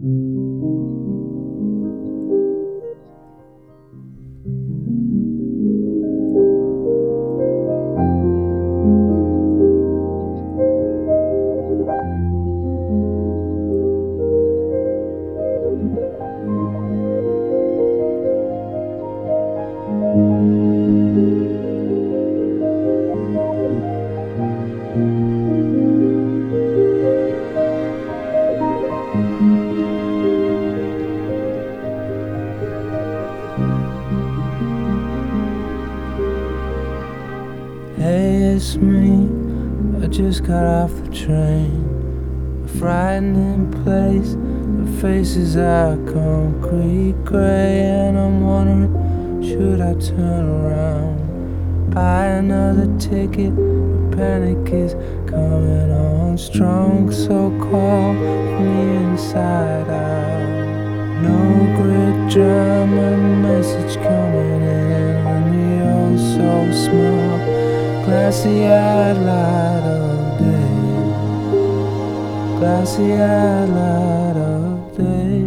Hey, it's me. I just got off the train. A frightening place. The faces are concrete gray, and I'm wondering, should I turn around? Buy another ticket. The panic is coming on strong, so call from the inside out. No grid drama, message coming in on the oh so small glassy-eyed light of day, glassy-eyed light of day.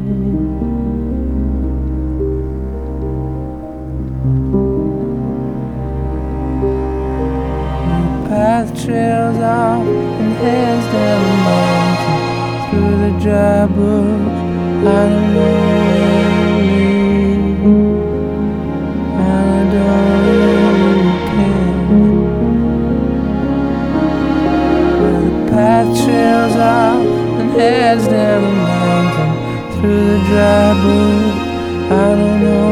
The path trails off and heads down the mountain through the dry bush. I don't know where to lead, and I don't really care. Path trails off and heads down the mountain through the dry bush. I don't know